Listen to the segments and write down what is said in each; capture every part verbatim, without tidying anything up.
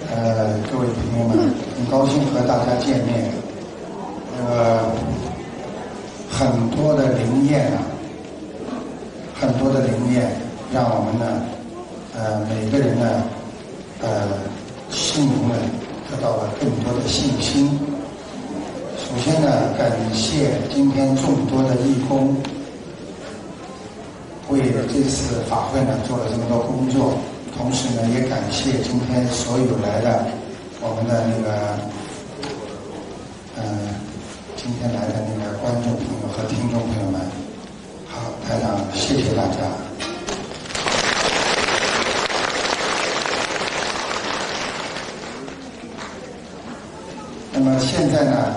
呃，各位朋友们，很高兴和大家见面。呃，很多的灵验啊，很多的灵验，让我们呢，呃，每个人呢，呃，心灵呢，得到了更多的信心。首先呢，感谢今天众多的义工，为这次法会呢做了这么多工作。同时呢，也感谢今天所有来的我们的那个，呃，今天来的那个观众朋友和听众朋友们。好，台长，谢谢大家。那么现在呢，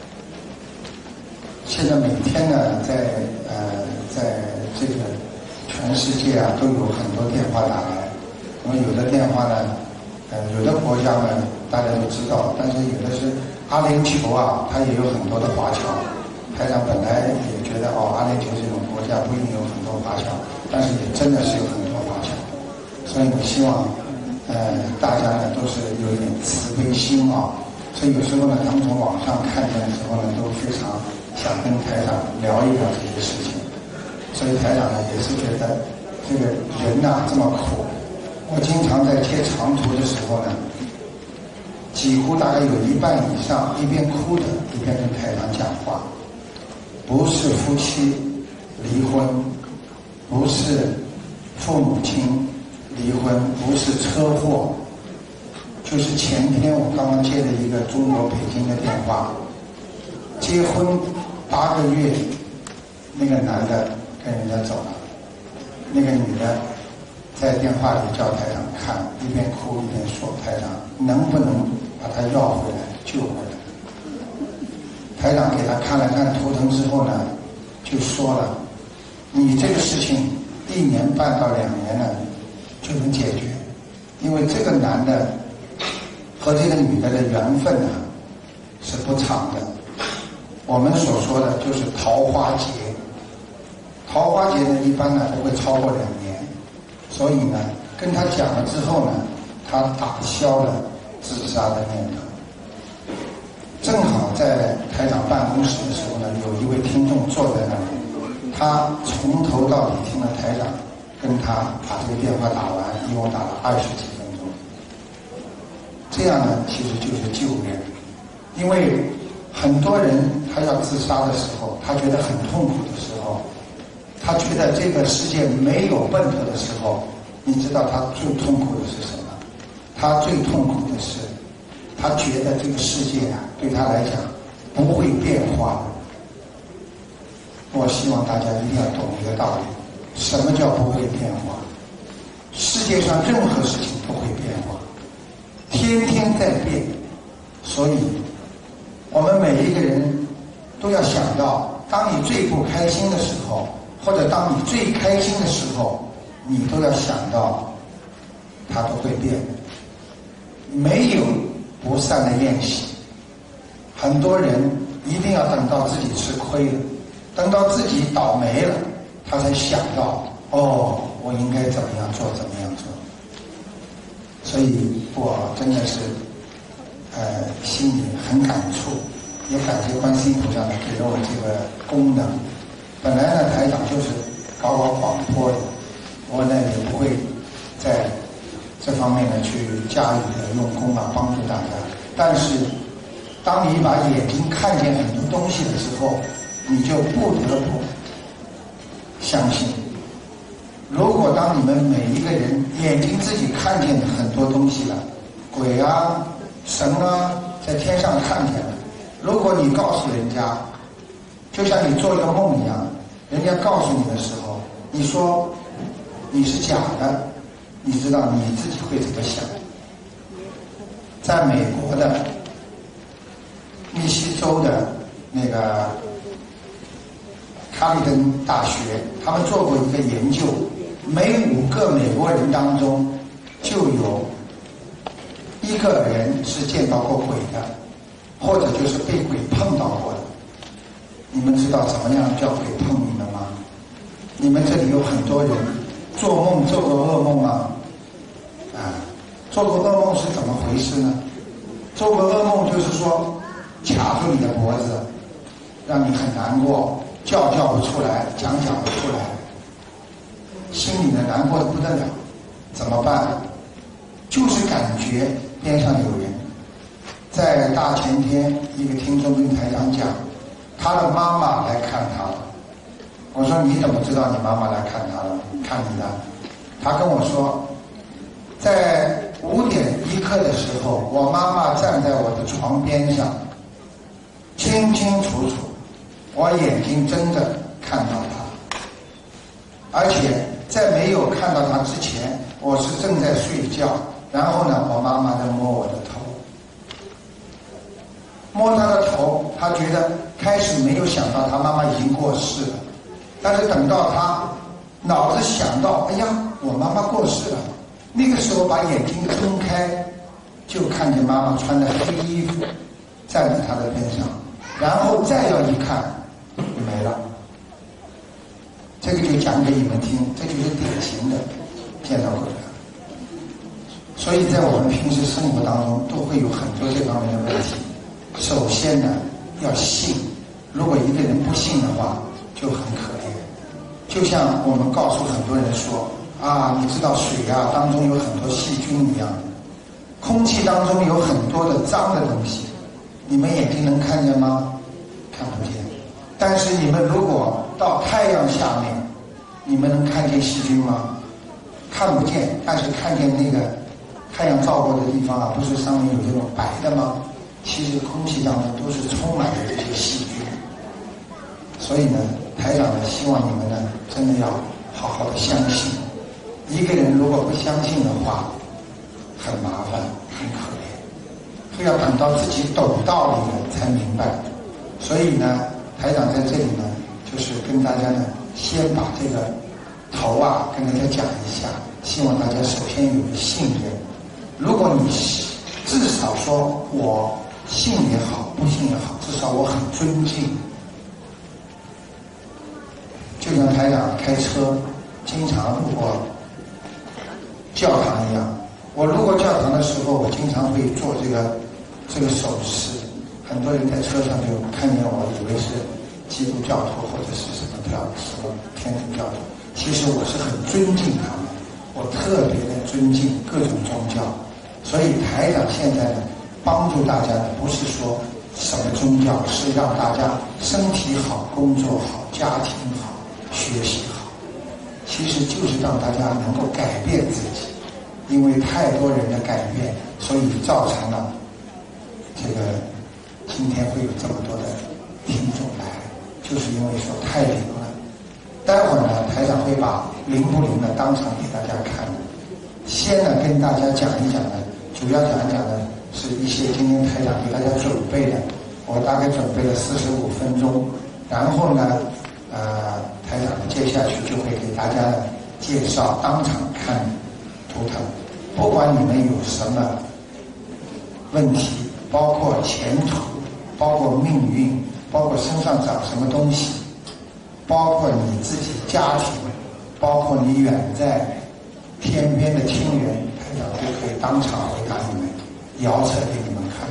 现在每天呢，在呃，在这个全世界啊，都有很多电话打来。因为有的电话呢，呃，有的国家呢，大家都知道，但是有的是阿联酋啊，它也有很多的华侨。台长本来也觉得哦，阿联酋这种国家不一定有很多华侨，但是也真的是有很多华侨。所以我希望，呃，大家呢都是有一点慈悲心啊。所以有时候呢，他们从网上看见的时候呢，都非常想跟台长聊一聊这些事情。所以台长呢也是觉得，这个人呐、啊、这么苦。我经常在接长途的时候呢，几乎大概有一半以上一边哭的一边跟台长讲话。不是夫妻离婚，不是父母亲离婚，不是车祸，就是前天我刚刚接了一个中国北京的电话，结婚八个月，那个男的跟人家走了，那个女的在电话里叫台长看，一边哭一边说：“台长，能不能把他要回来，救回来？”台长给他看了看图腾之后呢，就说了：“你这个事情一年半到两年呢就能解决，因为这个男的和这个女的的缘分呢是不长的。我们所说的就是桃花劫，桃花劫呢一般呢不会超过两年。”所以呢，跟他讲了之后呢，他打消了自杀的念头。正好在台长办公室的时候呢，有一位听众坐在那里，他从头到底听了台长跟他把这个电话打完，一共打了二十几分钟。这样呢，其实就是救人。因为很多人他要自杀的时候，他觉得很痛苦的时候，他觉得这个世界没有奔头的时候，你知道他最痛苦的是什么？他最痛苦的是，他觉得这个世界啊，对他来讲不会变化。我希望大家一定要懂一个道理：什么叫不会变化？世界上任何事情不会变化，天天在变。所以，我们每一个人都要想到，当你最不开心的时候，或者当你最开心的时候，你都要想到它都会变的。没有不散的宴席。很多人一定要等到自己吃亏了，等到自己倒霉了，他才想到哦，我应该怎么样做怎么样做。所以我真的是呃心里很感触，也感谢观世音菩萨呢给了我这个功能。本来呢，台长就是搞搞广播的，我呢也不会在这方面呢去加以的用功啊，帮助大家。但是，当你把眼睛看见很多东西的时候，你就不得不相信。如果当你们每一个人眼睛自己看见很多东西了，鬼啊、神啊，在天上看见了，如果你告诉人家，就像你做一个梦一样，人家告诉你的时候，你说你是假的，你知道你自己会怎么想？在美国的密西州的那个卡里登大学，他们做过一个研究，每五个美国人当中就有一个人是见到过鬼的，或者就是被鬼碰到过的。你们知道怎么样叫鬼碰你们吗？你们这里有很多人做梦做过噩梦吗？啊， 做过噩梦是怎么回事呢？做过噩梦就是说卡住你的脖子，让你很难过，叫叫不出来，讲讲不出来，心里呢难过的不得了，怎么办？就是感觉边上有人。在大前天，一个听众跟台长讲，他的妈妈来看他了。我说你怎么知道你妈妈来看他了？看你的。他跟我说，在五点一刻的时候，我妈妈站在我的床边上，清清楚楚，我眼睛睁着看到她，而且在没有看到她之前，我是正在睡觉，然后呢，我妈妈在摸我的头，摸她的头，她觉得开始没有想到她妈妈已经过世了，但是等到她脑子想到，哎呀，我妈妈过世了，那个时候把眼睛睁开，就看见妈妈穿着黑衣服站在她的边上，然后再要一看，没了。这个就讲给你们听，这就是典型的见到鬼了。所以在我们平时生活当中都会有很多这方面的问题。首先呢，要信，如果一个人不信的话，就很可怜。就像我们告诉很多人说啊，你知道水啊当中有很多细菌一样，空气当中有很多的脏的东西，你们眼睛能看见吗？看不见。但是你们如果到太阳下面，你们能看见细菌吗？看不见，但是看见那个太阳照过的地方啊，不是上面有这种白的吗？其实空气当中都是充满着这些细菌。所以呢，台长呢希望你们呢真的要好好的相信。一个人如果不相信的话，很麻烦，很可怜，非要等到自己懂道理了才明白。所以呢，台长在这里呢，就是跟大家呢，先把这个头啊跟大家讲一下，希望大家首先有个信任。如果你至少说我信也好，不信也好，至少我很尊敬。就像台长开车经常路过教堂一样，我路过教堂的时候，我经常会做这个这个手势。很多人在车上就看见我，以为是基督教徒或者是什么教什么天主教徒。其实我是很尊敬他们，我特别的尊敬各种宗教。所以台长现在呢，帮助大家呢，不是说什么宗教，是让大家身体好、工作好、家庭好、学习好。其实就是让大家能够改变自己，因为太多人的改变，所以造成了这个今天会有这么多的听众来，就是因为说太灵了。待会儿呢，台长会把灵不灵的当场给大家看。先呢跟大家讲一讲呢，主要讲一讲呢是一些今天台长给大家准备的，我大概准备了四十五分钟，然后呢，呃，台长接下去就会给大家呢介绍当场看图腾，不管你们有什么问题，包括前途，包括命运，包括身上长什么东西，包括你自己家庭，包括你远在天边的亲人，台长都可以当场回答你们，遥测给你们看。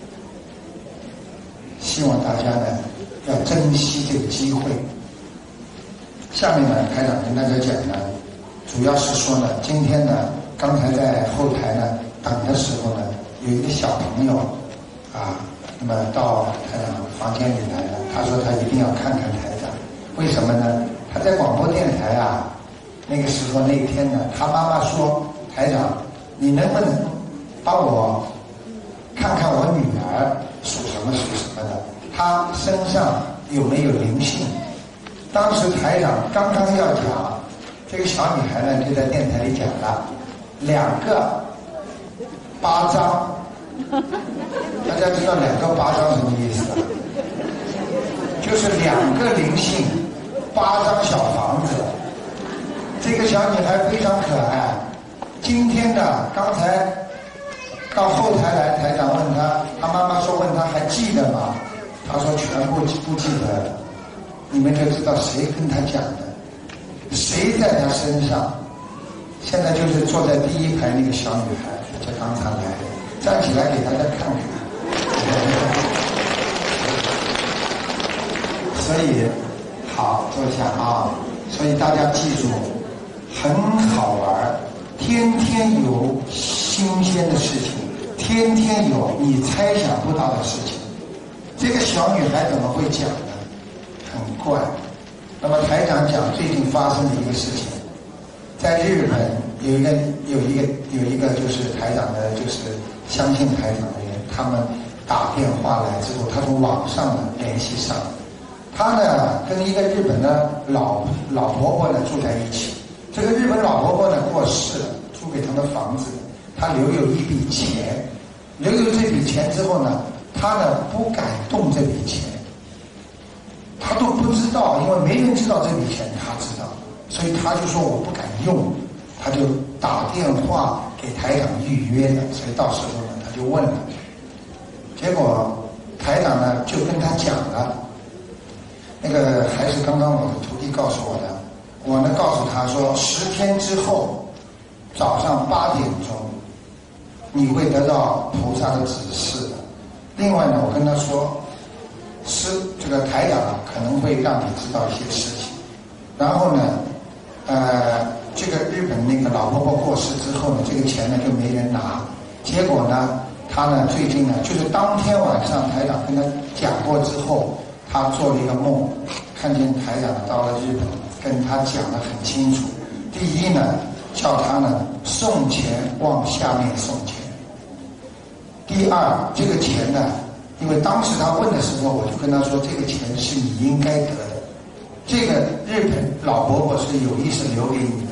希望大家呢要珍惜这个机会。下面呢，台长跟大家讲呢，主要是说呢，今天呢，刚才在后台呢等的时候呢，有一个小朋友啊，那么到台长房间里来了，他说他一定要看看台长。为什么呢？他在广播电台啊，那个时候那一天呢，他妈妈说，台长，你能不能帮我看看我女儿属什么属什么的，她身上有没有灵性？当时台长刚刚要讲，这个小女孩呢就在电台里讲了两个八张。大家知道两个八张什么意思吧？就是两个灵性，八张小房子。这个小女孩非常可爱。今天呢，刚才到后台来，台长问她，她妈妈说问她还记得吗？她说全部不记得了。你们就知道谁跟她讲的，谁在她身上。现在就是坐在第一排那个小女孩，叫刚才来的，站起来给大家看看。所以好，坐下啊。所以大家记住，很好玩，天天有新鲜的事情，天天有你猜想不到的事情。这个小女孩怎么会讲呢？很怪。那么台长讲最近发生的一个事情，在日本有一个有一个有一个就是台长的，就是相信台长的人，他们打电话来之后，他从网上呢联系上，他呢跟一个日本的老老婆婆呢住在一起。这个日本老婆婆呢过世了，租给他们房子，他留有一笔钱，留有这笔钱之后呢，他呢不敢动这笔钱。他都不知道，因为没人知道这笔钱，他知道，所以他就说我不敢用，他就打电话给台长预约的，所以到时候呢他就问了，结果台长呢就跟他讲了，那个还是刚刚我的徒弟告诉我的，我呢告诉他说十天之后早上八点钟你会得到菩萨的指示的。另外呢我跟他说是这个台长可能会让你知道一些事情，然后呢，呃，这个日本那个老婆婆过世之后呢，这个钱呢就没人拿，结果呢，他呢最近呢，就是当天晚上台长跟他讲过之后，他做了一个梦，看见台长到了日本，跟他讲得很清楚。第一呢，叫他呢送钱往下面送钱；第二，这个钱呢。因为当时他问的时候，我就跟他说，这个钱是你应该得的，这个日本老婆婆是有意识留给你的。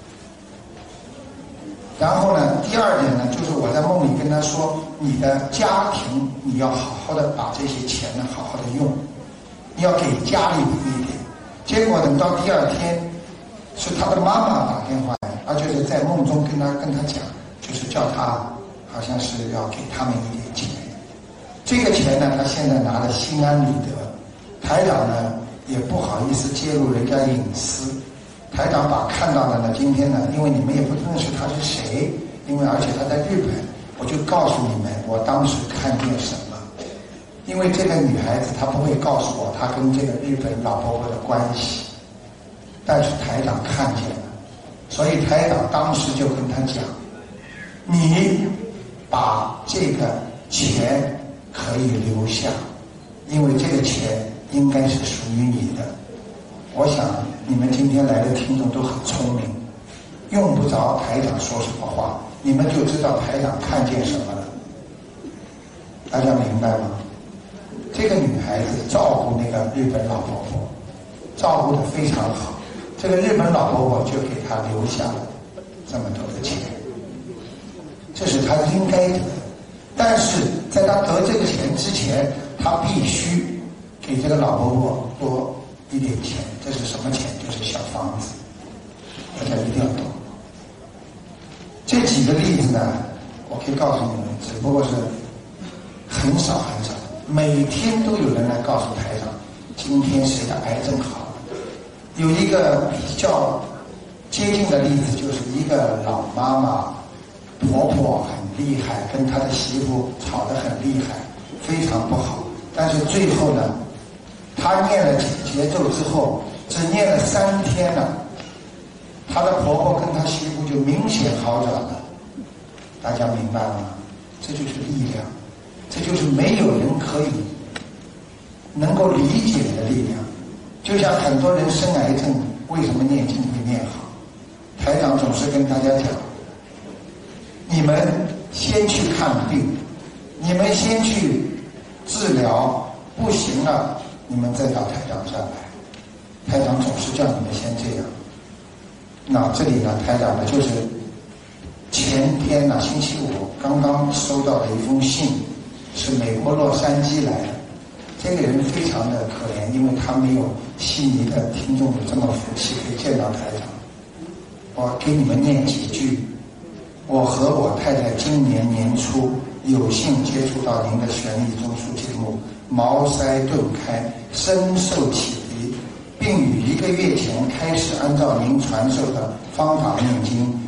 然后呢，第二点呢，就是我在梦里跟他说，你的家庭你要好好的把这些钱呢好好的用，你要给家里一点。结果等到第二天，是他的妈妈打电话来，而且是在梦中跟他跟他讲，就是叫他好像是要给他们一点钱。这个钱呢，他现在拿了心安理得，台长呢也不好意思揭露人家隐私。台长把看到的呢，今天呢，因为你们也不认识他是谁，因为而且他在日本，我就告诉你们我当时看见什么。因为这个女孩子她不会告诉我她跟这个日本老婆婆的关系，但是台长看见了，所以台长当时就跟他讲，你把这个钱可以留下，因为这个钱应该是属于你的。我想你们今天来的听众都很聪明，用不着台长说什么话，你们就知道台长看见什么了。大家明白吗？这个女孩子照顾那个日本老婆婆，照顾得非常好，这个日本老婆婆就给她留下了这么多的钱，这是她应该得的。但是在他得这个钱之前，他必须给这个老婆婆多一点钱。这是什么钱？就是小房子，大家一定要懂。这几个例子呢，我可以告诉你们，只不过是很少很少，每天都有人来告诉台长，今天谁的癌症好了。有一个比较接近的例子，就是一个老妈妈。婆婆很厉害，跟她的媳妇吵得很厉害，非常不好。但是最后呢，她念了节奏之后，只念了三天了，她的婆婆跟她媳妇就明显好转了。大家明白吗？这就是力量，这就是没有人可以能够理解的力量。就像很多人生癌症，为什么念经会念好？台长总是跟大家讲，你们先去看病，你们先去治疗，不行了，你们再到台长这儿来。台长总是叫你们先这样。那这里呢，台长呢就是前天呢，星期五刚刚收到的一封信，是美国洛杉矶来的。这个人非常的可怜，因为他没有悉尼的听众有这么福气可以见到台长。我给你们念几句。我和我太太今年年初有幸接触到您的悬疑综述节目，茅塞顿开，深受启迪，并于一个月前开始按照您传授的方法念经，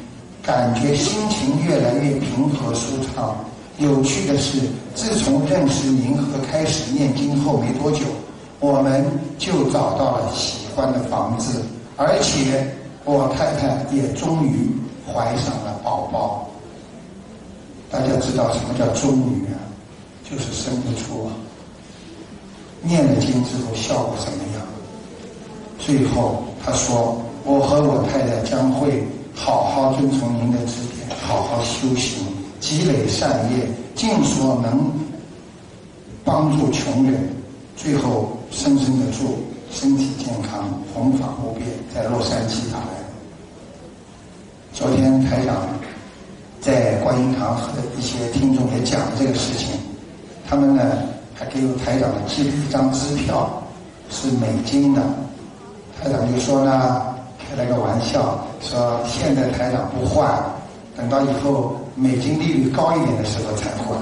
感觉心情越来越平和舒畅。有趣的是，自从认识您和开始念经后没多久，我们就找到了喜欢的房子，而且我太太也终于怀上了宝宝。大家知道什么叫终于啊？就是生不出啊。念了经之后效果怎么样？最后他说，我和我太太将会好好遵从您的指点，好好修行，积累善业，尽所能帮助穷人，最后深深的祝身体健康，弘法无边，在洛杉矶打来。昨天台长在观音堂和一些听众也讲了这个事情，他们呢还给我台长寄了一张支票，是美金的。台长就说呢，开了个玩笑，说现在台长不换，等到以后美金利率高一点的时候才换。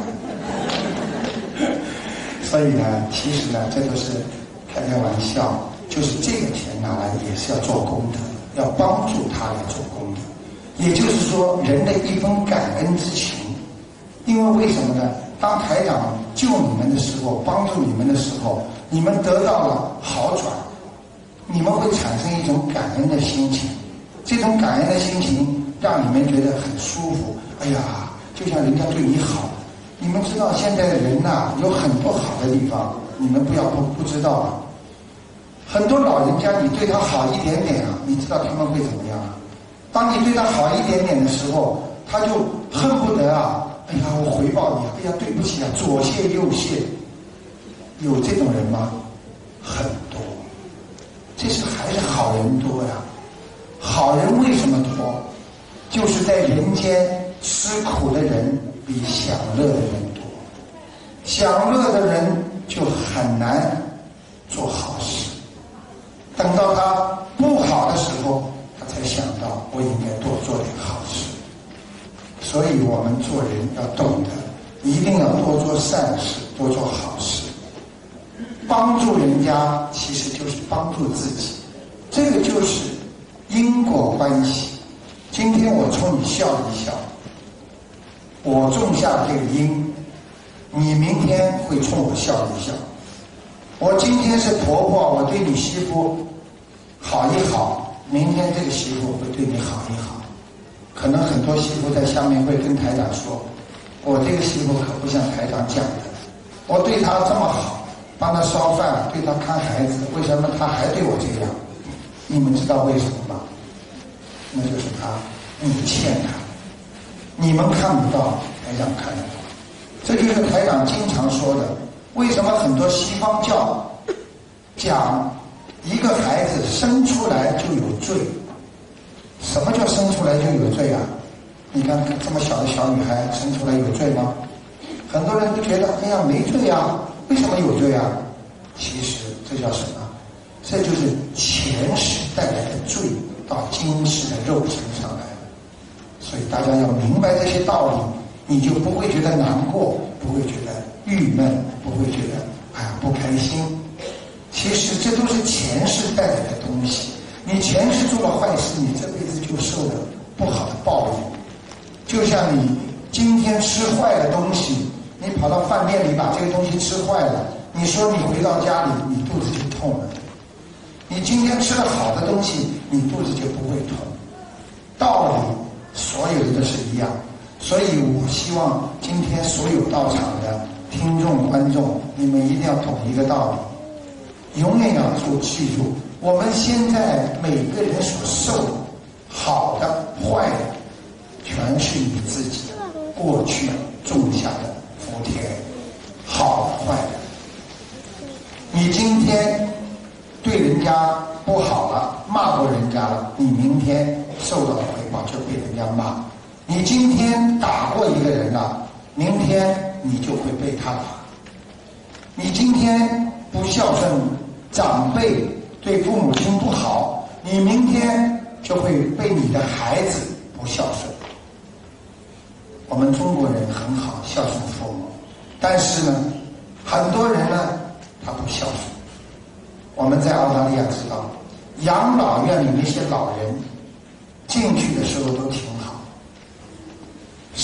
所以呢，其实呢，这都是开开玩笑，就是这个钱拿来也是要做功德，要帮助他来做功德。也就是说，人的一份感恩之情。因为为什么呢？当台长救你们的时候，帮助你们的时候，你们得到了好转，你们会产生一种感恩的心情。这种感恩的心情让你们觉得很舒服。哎呀，就像人家对你好。你们知道现在的人呐、啊，有很多好的地方，你们不要不不知道啊。很多老人家，你对他好一点点啊，你知道他们会怎么样啊？当你对他好一点点的时候，他就恨不得啊，哎呀，我回报你，哎呀，对不起啊，左谢右谢。有这种人吗？很多。这是还是好人多呀。好人为什么多？就是在人间吃苦的人比享乐的人多。享乐的人就很难做好事，等到他不好的时候，他才想到我应该多做点好事。所以我们做人要懂得，一定要多做善事，多做好事。帮助人家其实就是帮助自己，这个就是因果关系。今天我冲你笑一笑，我种下这个因，你明天会冲我笑一笑。我今天是婆婆，我对你媳妇好一好，明天这个媳妇会对你好一好。可能很多媳妇在下面会跟台长说，我这个媳妇可不像台长讲的，我对她这么好，帮她烧饭，对她看孩子，为什么她还对我这样？你们知道为什么吗？那就是她，你欠她，你们看不到，台长看得到。这就是台长经常说的，为什么很多西方教讲一个孩子生出来就有罪？什么叫生出来就有罪啊？你看这么小的小女孩生出来有罪吗？很多人都觉得，哎呀，没罪啊，为什么有罪啊？其实这叫什么？这就是前世带来的罪到今世的肉身上来了。所以大家要明白这些道理，你就不会觉得难过，不会觉得郁闷，不会觉得哎呀不开心。其实这都是前世带来的东西。你前世做了坏事，你这辈子就受了不好的报应。就像你今天吃坏的东西，你跑到饭店里把这个东西吃坏了，你说你回到家里你肚子就痛了。你今天吃了好的东西，你肚子就不会痛。道理所有的都是一样。所以我希望今天所有到场的听众观众，你们一定要懂一个道理，永远要做记住，我们现在每个人所受的好的坏的，全是你自己过去种下的福田，好的坏的。你今天对人家不好了，骂过人家了，你明天受到的回报就被人家骂。你今天打过一个人了，明天你就会被他打。你今天不孝顺长辈，对父母亲不好，你明天就会被你的孩子不孝顺。我们中国人很好，孝顺父母，但是呢，很多人呢，他不孝顺。我们在澳大利亚知道，养老院里那些老人进去的时候都挺好，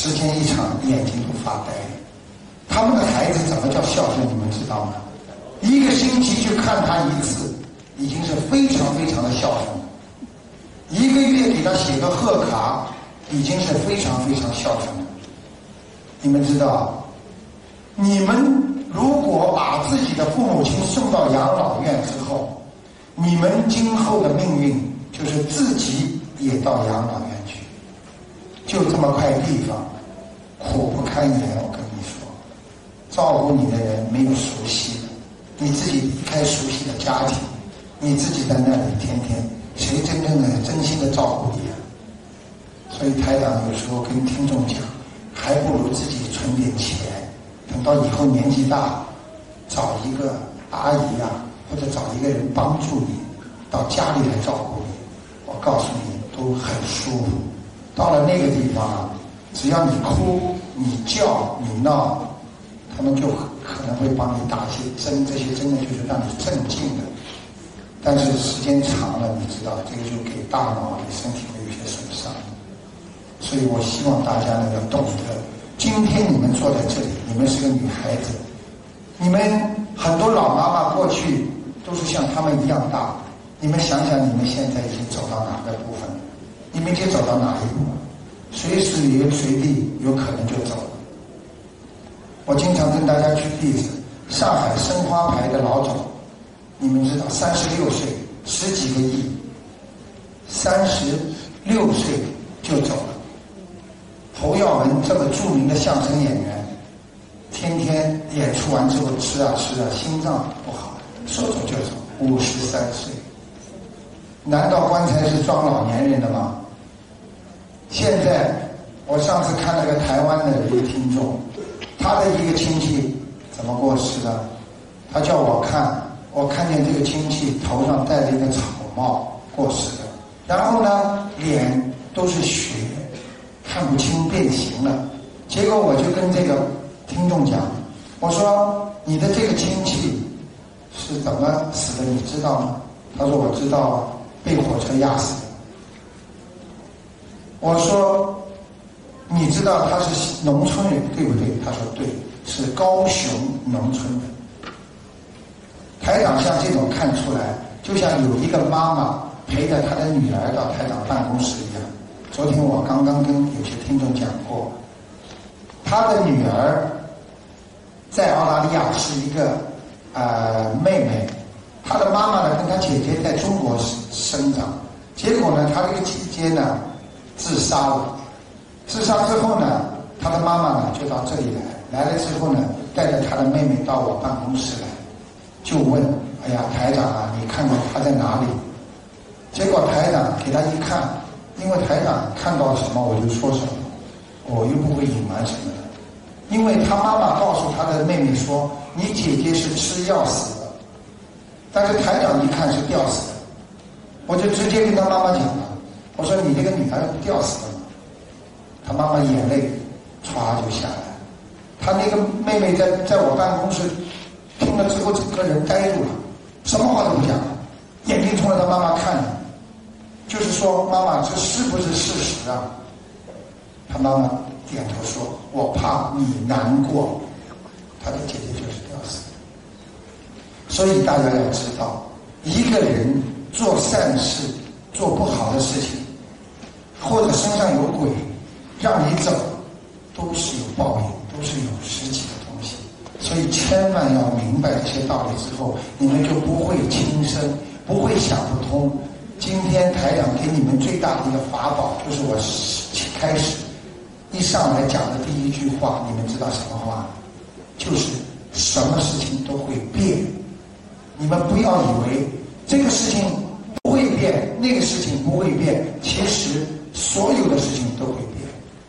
时间一长眼睛都发呆。他们的孩子怎么叫孝顺，你们知道吗？一个星期去看他一次，已经是非常非常的孝顺了。一个月给他写个贺卡，已经是非常非常孝顺了。你们知道，你们如果把自己的父母亲送到养老院之后，你们今后的命运就是自己也到养老院去。就这么块地方，苦不堪言，我跟你说，照顾你的人没有熟悉的，你自己离开熟悉的家庭，你自己在那里天天，谁真正的真心的照顾你啊？所以台长有时候跟听众讲，还不如自己存点钱，等到以后年纪大，找一个阿姨啊，或者找一个人帮助你，到家里来照顾你，我告诉你都很舒服。到了那个地方啊，只要你哭、你叫、你闹，他们就可能会帮你打一些针，这些针呢就是让你镇静的。但是时间长了，你知道这个就给大脑、给身体会有些损伤。所以我希望大家呢要懂得，今天你们坐在这里，你们是个女孩子，你们很多老妈妈过去都是像他们一样大，你们想想你们现在已经走到哪个部分了？你们已经走到哪一步？随时随地有可能就走了。我经常跟大家举例子，上海申花牌的老总，你们知道，三十六岁，十几个亿，三十六岁就走了。侯耀文这么著名的相声演员，天天演出完之后吃啊吃啊，心脏不好，说走就走，五十三岁。难道棺材是装老年人的吗？现在我上次看了个台湾的一个听众，他的一个亲戚怎么过世的？他叫我看，我看见这个亲戚头上戴了一个草帽过世的，然后呢脸都是血，看不清变形了。结果我就跟这个听众讲，我说你的这个亲戚是怎么死的你知道吗？他说我知道啊，被火车压死的。我说你知道他是农村人对不对？他说对，是高雄农村人。台长像这种看出来，就像有一个妈妈陪着她的女儿到台长办公室一样。昨天我刚刚跟有些听众讲过，他的女儿在澳大利亚是一个呃妹妹，她的妈妈呢跟她姐姐在中国生长，结果呢她这个姐姐呢自杀了，自杀之后呢，她的妈妈呢就到这里来，来了之后呢，带着她的妹妹到我办公室来，就问：哎呀，台长啊，你看看她在哪里？结果台长给她一看，因为台长看到什么我就说什么，我又不会隐瞒什么的。因为她妈妈告诉她的妹妹说：你姐姐是吃药死的，但是台长一看是吊死的，我就直接跟她妈妈讲了。我说你这个女儿吊死了吗？她妈妈眼泪唰就下来。她那个妹妹在在我办公室听了之后，整个人呆住了，什么话都不讲，眼睛冲着她妈妈看，就是说妈妈这是不是事实啊？她妈妈点头说：我怕你难过。她的姐姐就是吊死的。所以大家要知道，一个人做善事做不好的事情，或者身上有鬼让你走，都是有报应，都是有实际的东西。所以千万要明白这些道理之后，你们就不会轻生，不会想不通。今天台长给你们最大的一个法宝，就是我开始一上来讲的第一句话，你们知道什么话？就是什么事情都会变。你们不要以为这个事情不会变，那个事情不会变，其实所有的事情都会变。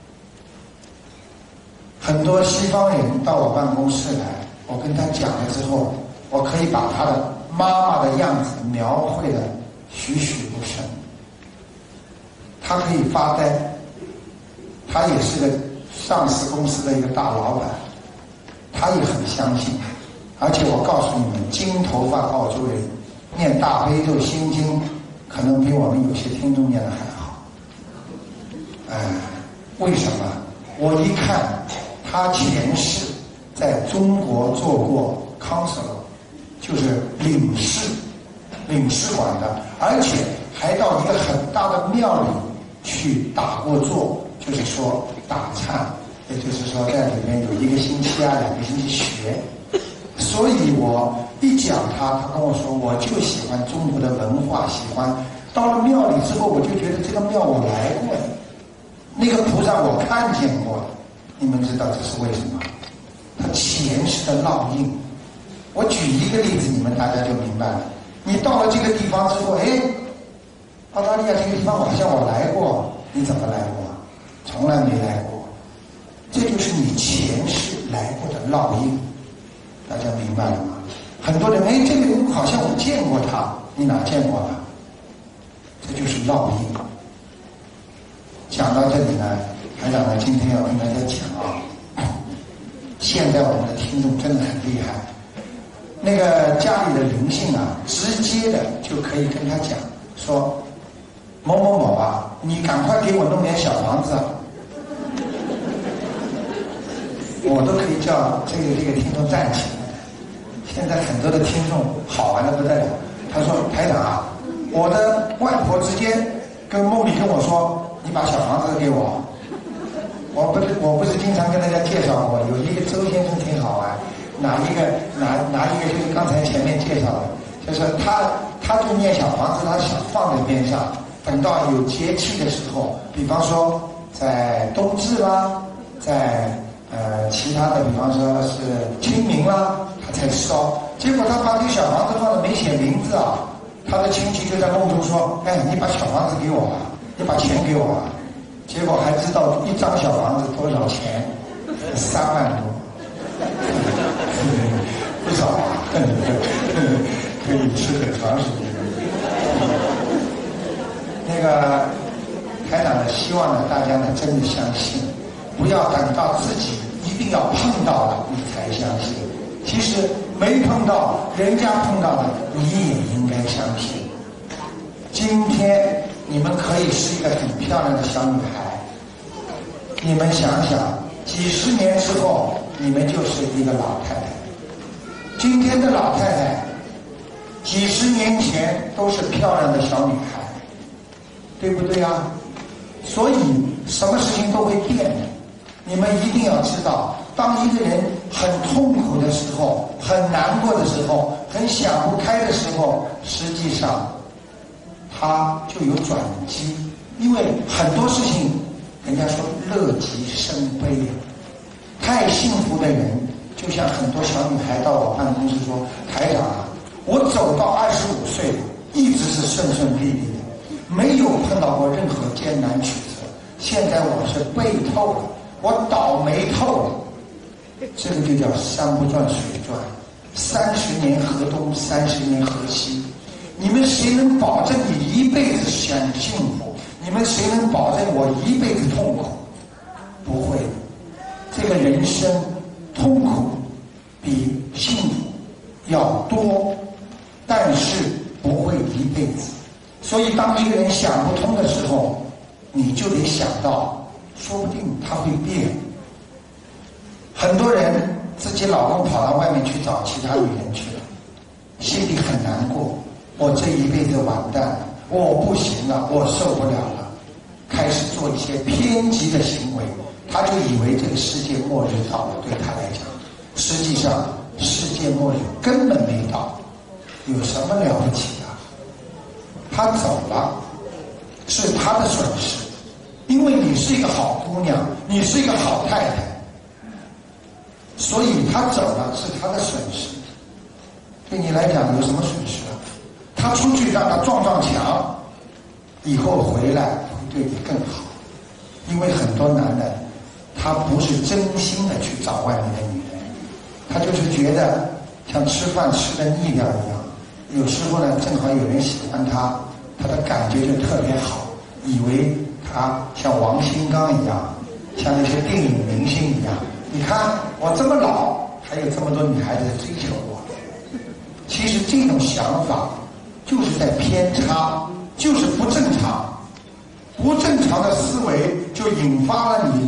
很多西方人到我办公室来，我跟他讲了之后，我可以把他的妈妈的样子描绘的栩栩如生。他可以发呆，他也是个上市公司的一个大老板，他也很相信。而且我告诉你们，金头发澳洲人念大悲咒心经，可能比我们有些听众念的还好。哎，为什么？ 我一看他前世在中国做过 counselor， 就是领事领事馆的，而且还到一个很大的庙里去打过坐，就是说打禅，也就是说在里面有一个星期啊两个星期学。所以我一讲他，他跟我说我就喜欢中国的文化，喜欢到了庙里之后，我就觉得这个庙我来过了，那个菩萨我看见过了。你们知道这是为什么？他前世的烙印。我举一个例子，你们大家就明白了。你到了这个地方之后，哎，澳大利亚这个地方好像我来过，你怎么来过？从来没来过。这就是你前世来过的烙印，大家明白了吗？很多人，哎，这个人好像我见过他，你哪见过他？这就是烙印。讲到这里呢，台长呢今天要跟大家讲啊，现在我们的听众真的很厉害。那个家里的灵性啊，直接的就可以跟他讲说，某某某啊，你赶快给我弄点小房子啊。我都可以叫这个这个听众站起来。现在很多的听众好玩的不得了，他说台长啊，我的外婆直接跟梦里跟我说，你把小房子给我。我不是我不是经常跟大家介绍过，有一个周先生挺好玩。拿一个拿拿一个就是刚才前面介绍的，就是他他就念小房子，他想放在边上，等到有节气的时候，比方说在冬至啦，在呃其他的，比方说是清明啦，他才烧。结果他把这个小房子放的没写名字啊，他的亲戚就在梦中说：“哎，你把小房子给我吧，你把钱给我吧。”结果还知道一张小房子多少钱，三万多。不少啊，可以吃很长时间。那个台长呢，希望呢大家呢真的相信，不要等到自己一定要碰到了你才相信。其实没碰到，人家碰到了，你也应该相信。今天你们可以是一个很漂亮的小女孩，你们想想，几十年之后，你们就是一个老太太。今天的老太太，几十年前都是漂亮的小女孩，对不对啊？所以什么事情都会变的。你们一定要知道，当一个人很痛苦的时候，很难过的时候，很想不开的时候，实际上他就有转机。因为很多事情，人家说乐极生悲，太幸福的人，就像很多小女孩到我办公室说：“台长啊，我走到二十五岁，一直是顺顺利利的，没有碰到过任何艰难曲折。现在我是背透了，我倒霉透了。”这个就叫山不转水转，三十年河东，三十年河西。你们谁能保证你一辈子享幸福？你们谁能保证我一辈子痛苦？不会。这个人生痛苦比幸福要多，但是不会一辈子。所以当一个人想不通的时候，你就得想到，说不定他会变。很多人自己老公跑到外面去找其他女人去了，心里很难过，我这一辈子完蛋了，我不行了，我受不了了，开始做一些偏激的行为，他就以为这个世界末日到了，对他来讲，实际上世界末日根本没到，有什么了不起的？他走了，是他的损失，因为你是一个好姑娘，你是一个好太太，所以他走了是他的损失。对你来讲有什么损失啊？他出去让他撞撞墙，以后回来会对你更好。因为很多男的他不是真心的去找外面的女人，他就是觉得像吃饭吃的腻掉一样，有时候呢正好有人喜欢他，他的感觉就特别好，以为他像王新刚一样，像那些电影明星一样，你看我这么老还有这么多女孩子追求我。其实这种想法就是在偏差，就是不正常。不正常的思维就引发了你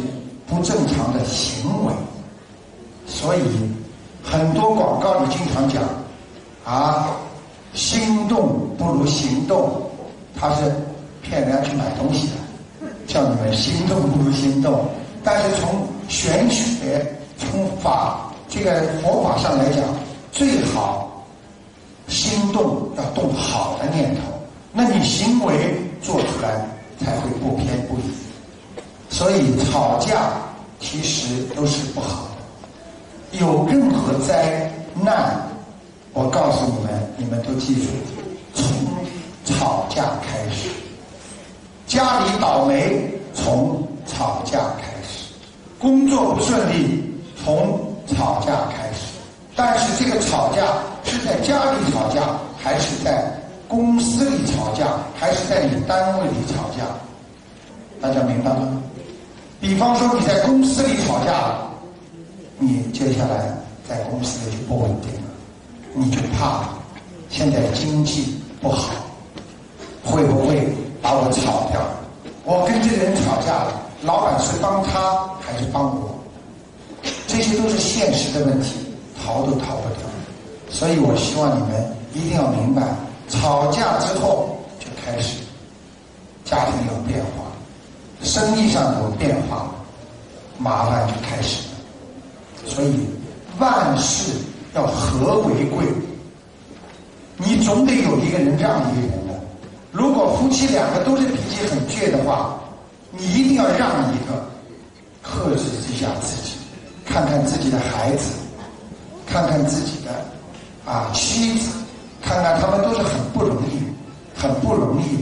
不正常的行为。所以很多广告里经常讲啊，心动不如行动，他是骗人家去买东西的，叫你们心动不如行动。但是从玄学、从法这个佛法上来讲，最好心动要动好的念头，那你行为做出来才会不偏不倚。所以吵架其实都是不好的。有任何灾难，我告诉你们，你们都记住，从吵架开始。家里倒霉，从吵架开始；工作不顺利，从吵架开始。但是这个吵架是在家里吵架，还是在公司里吵架，还是在你单位里吵架？大家明白吗？比方说你在公司里吵架了，你接下来在公司里就不稳定了，你就怕了。现在经济不好，会不会把我炒掉？我跟这个人吵架了，老板是帮他还是帮我？这些都是现实的问题，逃都逃不掉。所以我希望你们一定要明白，吵架之后就开始家庭有变化，生意上有变化，麻烦就开始了。所以万事要和为贵，你总得有一个人让一个人的。如果夫妻两个都是脾气很倔的话，你一定要让一个，克制一下自己，看看自己的孩子，看看自己的啊妻子，看看他们都是很不容易，很不容易的。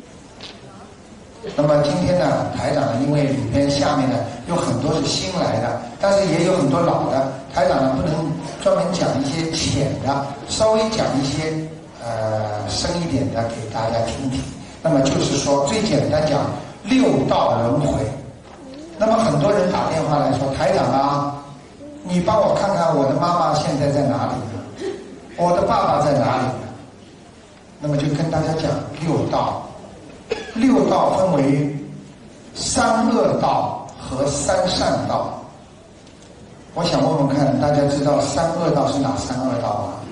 那么今天呢，台长呢，因为里边下面呢有很多是新来的，但是也有很多老的，台长呢不能专门讲一些浅的，稍微讲一些呃深一点的给大家听听。那么就是说，最简单讲六道轮回。那么很多人打电话来说，台长啊，你帮我看看我的妈妈现在在哪里呢？我的爸爸在哪里呢？那么就跟大家讲六道。六道分为三恶道和三善道。我想问问看，大家知道三恶道是哪三恶道吗？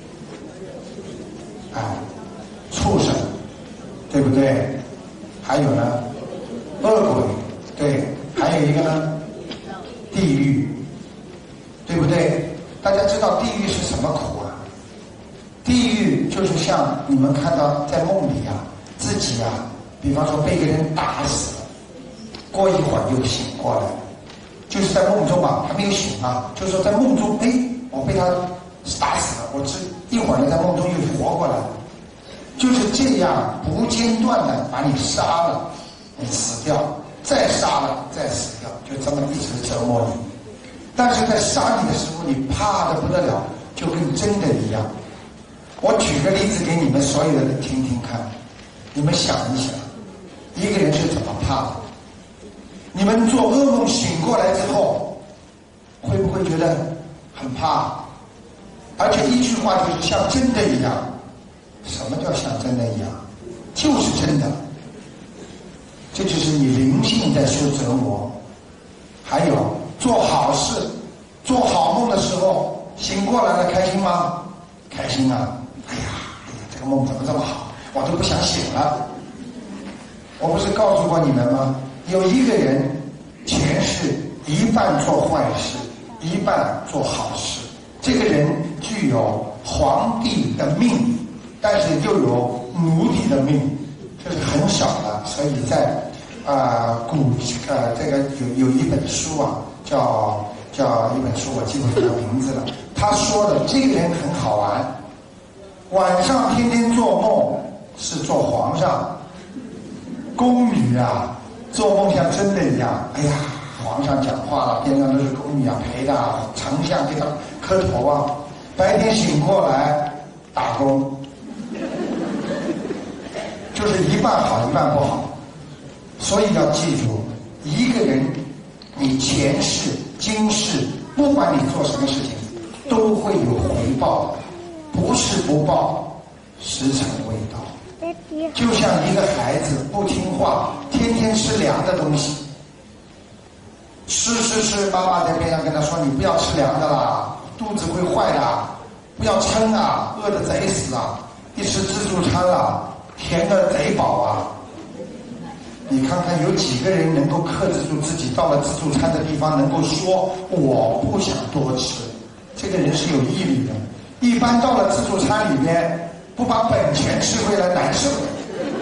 哎，畜生，对不对？还有呢，恶鬼，对，还有一个呢，地狱，对不对？大家知道地狱是什么苦啊？地狱就是像你们看到在梦里啊，自己啊，比方说被一个人打死了，过一会儿又醒过来，就是在梦中啊，还没有醒啊，就是说在梦中，哎，我被他打死了，我只一会儿呢在梦中又活过来了，就是这样不间断的把你杀了，你死掉，再杀了，再死掉，就这么一直折磨你。但是在杀你的时候，你怕得不得了，就跟真的一样。我举个例子给你们所有的人听听看，你们想一想，一个人是怎么怕的？你们做噩梦醒过来之后，会不会觉得很怕？而且一句话就是像真的一样。什么叫像真的一样？就是真的。这就是你灵性在受折磨。还有做好事、做好梦的时候，醒过来了，开心吗？开心啊！哎呀，哎呀，这个梦怎么这么好，我都不想醒了。我不是告诉过你们吗？有一个人前世一半做坏事，一半做好事。这个人具有皇帝的命，但是又有奴隶的命，这是很少的。所以在啊、呃、古呃这个有有一本书啊，叫叫一本书，我记不住他名字了。他说的这个人很好玩，晚上天天做梦是做皇上，宫女啊做梦像真的一样。哎呀，皇上讲话了，边上都是宫女啊陪的，丞相给他磕头啊。白天醒过来打工，就是一半好一半不好。所以要记住，一个人你前世今世，不管你做什么事情，都会有回报的，不是不报，时辰未到。就像一个孩子不听话，天天吃凉的东西， 吃吃吃，妈妈在边上跟他说：“你不要吃凉的啦，肚子会坏的，不要撑啊，饿得贼死啊！一吃自助餐了，甜的贼饱啊！”你看看有几个人能够克制住自己，到了自助餐的地方能够说我不想多吃，这个人是有毅力的。一般到了自助餐里面，不把本钱吃回来难受的。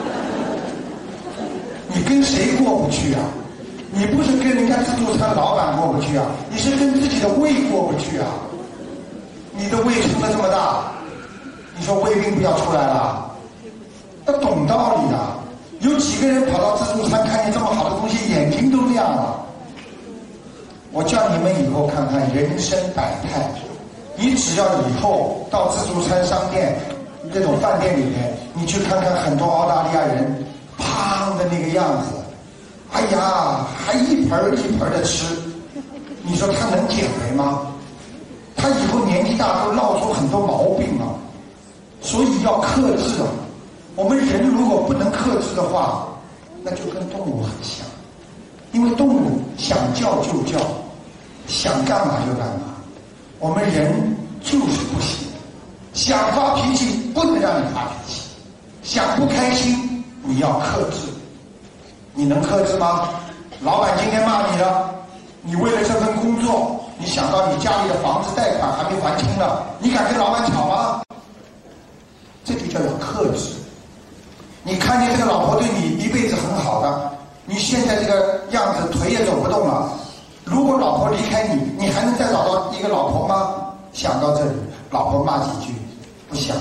你跟谁过不去啊？你不是跟人家自助餐老板过不去啊，你是跟自己的胃过不去啊。你的胃撑得这么大，你说胃病不要出来了？要懂道理的。有几个人跑到自助餐看见这么好的东西，眼睛都亮了。我叫你们以后看看人生百态，你只要以后到自助餐商店这种饭店里面，你去看看很多澳大利亚人胖的那个样子，哎呀，还一盆一盆的吃，你说他能减肥吗？他以后年纪大都闹出很多毛病啊，所以要克制啊。我们人如果不能克制的话，那就跟动物很像，因为动物想叫就叫，想干嘛就干嘛。我们人就是不行，想发脾气不能让你发脾气，想不开心你要克制。你能克制吗？老板今天骂你了，你为了这份工作，你想到你家里的房子贷款还没还清了，你敢跟老板吵吗？这就叫做克制。你看见这个老婆对你一辈子很好的，你现在这个样子腿也走不动了，如果老婆离开你，你还能再找到一个老婆吗？想到这里，老婆骂几句，不想。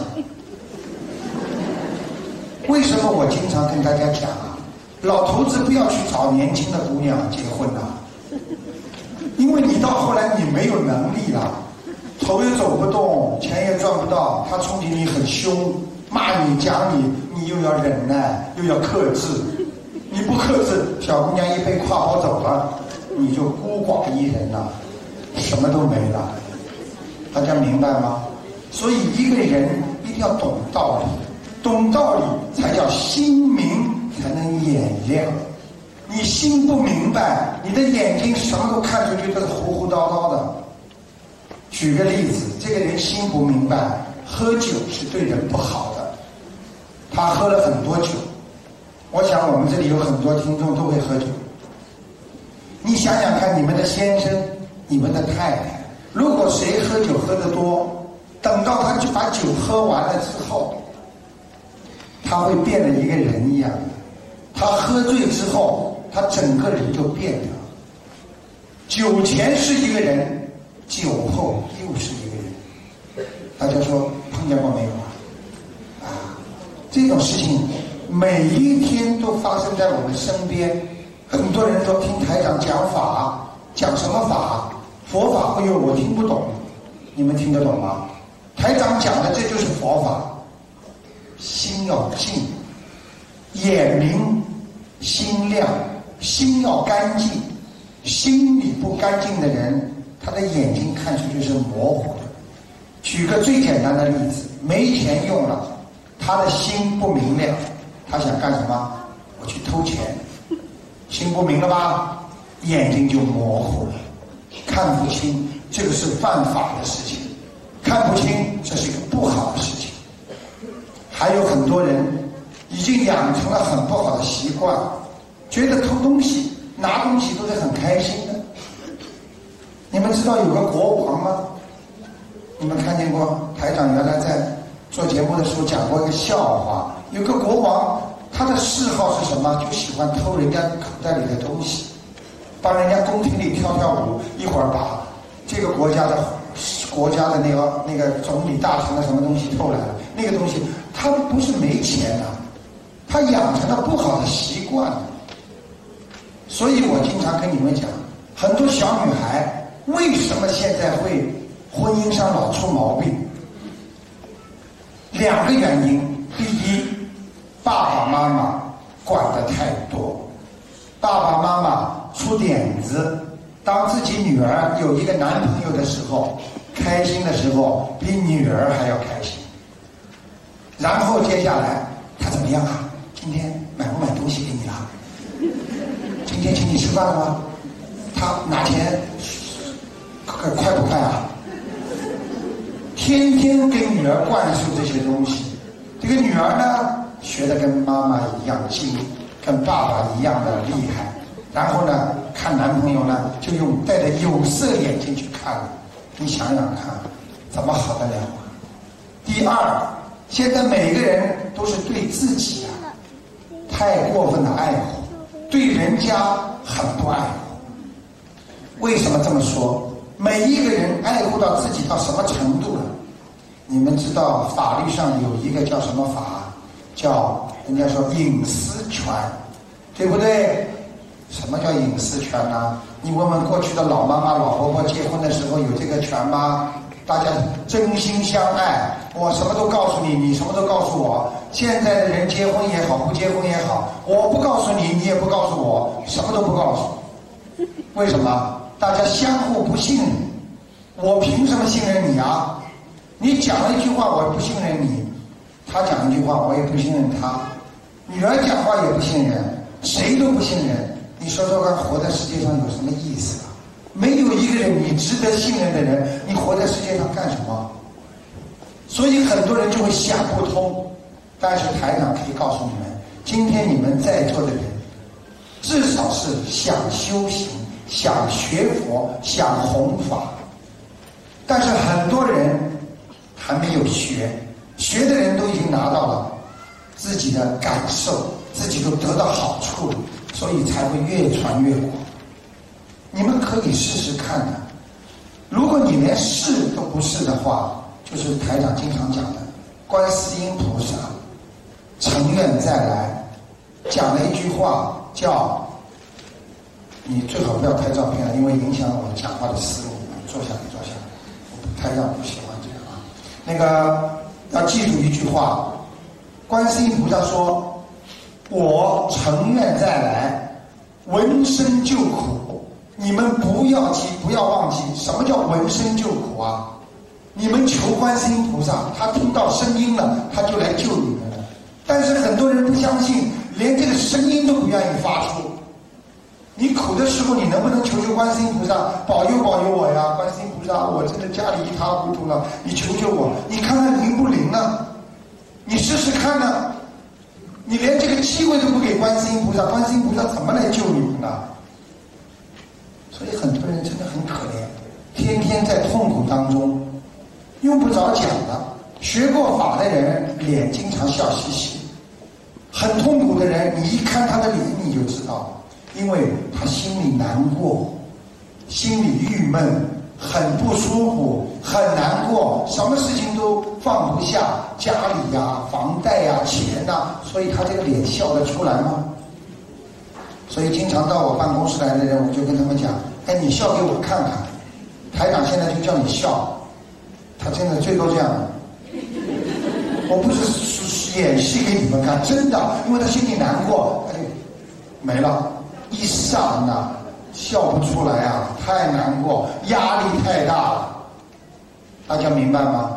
为什么我经常跟大家讲啊，老头子不要去找年轻的姑娘结婚啊，因为你到后来你没有能力了，头也走不动，钱也赚不到，他冲击你很凶，骂你讲你，你又要忍耐，又要克制。你不克制，小姑娘一被跨跑走了，你就孤寡一人了，什么都没了。大家明白吗？所以一个人一定要懂道理，懂道理才叫心明，才能眼亮。你心不明白，你的眼睛什么都看出去都是糊糊叨叨的。举个例子，这个人心不明白，喝酒是对人不好的，他喝了很多酒。我想我们这里有很多听众都会喝酒，你想想看，你们的先生，你们的太太，如果谁喝酒喝得多，等到他就把酒喝完了之后，他会变了一个人一样的。他喝醉之后，他整个人就变了。酒前是一个人，酒后又是一个人。大家说碰见过没有啊？啊，这种事情每一天都发生在我们身边。很多人都听台长讲法，讲什么法？佛法。哎呦，我听不懂，你们听得懂吗？台长讲的这就是佛法。心要静，眼明，心亮，心要干净。心里不干净的人，他的眼睛看出去是模糊的。举个最简单的例子，没钱用了，他的心不明亮，他想干什么？我去偷钱。心不明了吧？眼睛就模糊了，看不清，这个是犯法的事情。看不清，这是一个不好的事情。还有很多人已经养成了很不好的习惯，觉得偷东西拿东西都是很开心的。你们知道有个国王吗？你们看见过？台长原来在做节目的时候讲过一个笑话，有个国王，他的嗜好是什么？就喜欢偷人家口袋里的东西，帮人家宫廷里跳跳舞，一会儿把这个国家的国家的那个那个总理大臣的什么东西偷来了，那个东西他不是没钱啊，他养成了不好的习惯。所以我经常跟你们讲，很多小女孩为什么现在会婚姻上老出毛病？两个原因。第一，爸爸妈妈管得太多，爸爸妈妈出点子，当自己女儿有一个男朋友的时候，开心的时候比女儿还要开心。然后接下来他怎么样啊？今天买不买东西给你了？今天请你吃饭了吗？ 他拿钱快快不快啊？天天给女儿灌输这些东西，这个女儿呢学的跟妈妈一样精，跟爸爸一样的厉害，然后呢看男朋友呢就用戴着有色眼镜去看了，你想想看，怎么好得了啊？第二，现在每个人都是对自己啊太过分的爱护，对人家很不爱护。为什么这么说？每一个人爱护到自己到什么程度了？你们知道法律上有一个叫什么法？叫人家说隐私权，对不对？什么叫隐私权呢？你问问过去的老妈妈老婆婆结婚的时候有这个权吗？大家真心相爱，我什么都告诉你，你什么都告诉我。现在的人结婚也好，不结婚也好，我不告诉你，你也不告诉我，什么都不告诉。为什么？大家相互不信任，我凭什么信任你啊？你讲了一句话，我不信任你；他讲一句话，我也不信任他。女儿讲话也不信任，谁都不信任。你说说看，活在世界上有什么意思啊？没有一个人你值得信任的人，你活在世界上干什么？所以很多人就会想不通。但是台长可以告诉你们，今天你们在座的人，至少是想修行、想学佛、想弘法。但是很多人还没有学，学的人都已经拿到了自己的感受，自己都得到好处了，所以才会越传越广。你们可以试试看的。如果你连试都不试的话，就是台长经常讲的，观世音菩萨成愿再来，讲了一句话叫，你最好不要拍照片了，因为影响我讲话的思路。坐下来，坐下来，台长不喜欢这样啊。那个要记住一句话，观世音菩萨说，我成愿再来，闻声救苦。你们不要记，不要忘记，什么叫闻声救苦啊？你们求观世音菩萨，他听到声音了，他就来救你们了。但是很多人不相信，连这个声音都不愿意发出。你苦的时候，你能不能求求观世音菩萨保佑保佑我呀？观世音菩萨，我真的家里一塌糊涂了，你求求我，你看看灵不灵呢？你试试看呢？你连这个机会都不给观世音菩萨，观世音菩萨怎么来救你们呢？所以很多人真的很可怜，天天在痛苦当中，用不着讲的。学过法的人脸经常笑嘻嘻，很痛苦的人，你一看他的脸你就知道，因为他心里难过，心里郁闷，很不舒服，很难过，什么事情都放不下，家里呀、啊、房贷呀、啊、钱呐、啊，所以他这个脸笑得出来吗？所以经常到我办公室来的人，我就跟他们讲，哎，你笑给我看看。台长现在就叫你笑，他真的最多这样。我不是演戏给你们看，真的，因为他心里难过，他就没了，一刹那笑不出来啊，太难过，压力太大了，大家明白吗？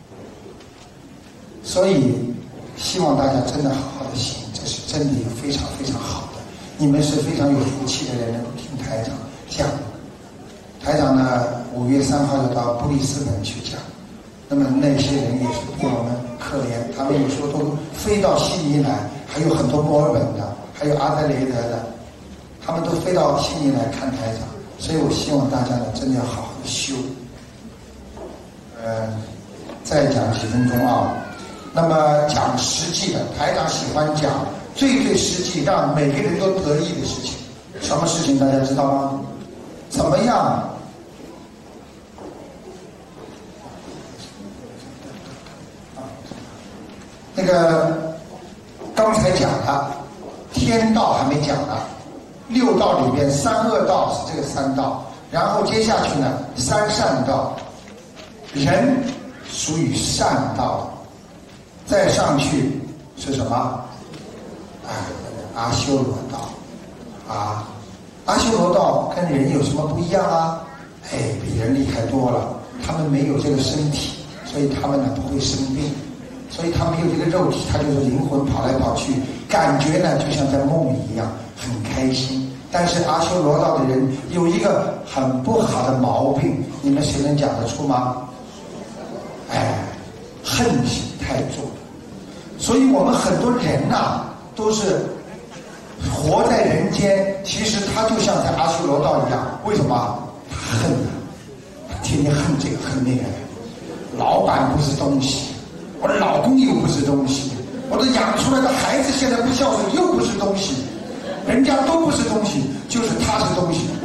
所以希望大家真的好好的行，这是真的非常非常好的。你们是非常有福气的人，能够听台长讲。台长呢，五月三号就到布里斯本去讲。那么那些人也是比我们可怜，他们有时候都飞到悉尼来，还有很多墨尔本的，还有阿德雷德的，他们都飞到悉尼来看台长。所以我希望大家呢，真的要好好的修。呃，再讲几分钟啊。那么讲实际的，台长喜欢讲最最实际，让每个人都得益的事情。什么事情大家知道吗？怎么样？那个刚才讲了，天道还没讲呢。六道里边，三恶道是这个三道，然后接下去呢，三善道，人属于善道，再上去是什么？啊，阿修罗道啊，阿修罗道跟人有什么不一样啊？哎，比人厉害多了。他们没有这个身体，所以他们呢不会生病，所以他没有这个肉体，他就是灵魂跑来跑去，感觉呢就像在梦里一样，很开心。 但是阿修罗道的人有一个很不好的毛病，你们谁能讲得出吗？哎，恨心太重。所以我们很多人呐、啊，都是活在人间，其实他就像在阿修罗道一样。为什么？他恨啊，他天天恨这个恨那个。老板不是东西，我的老公又不是东西，我的养出来的孩子现在不孝顺又不是东西，人家都不是东西，就是他是东西。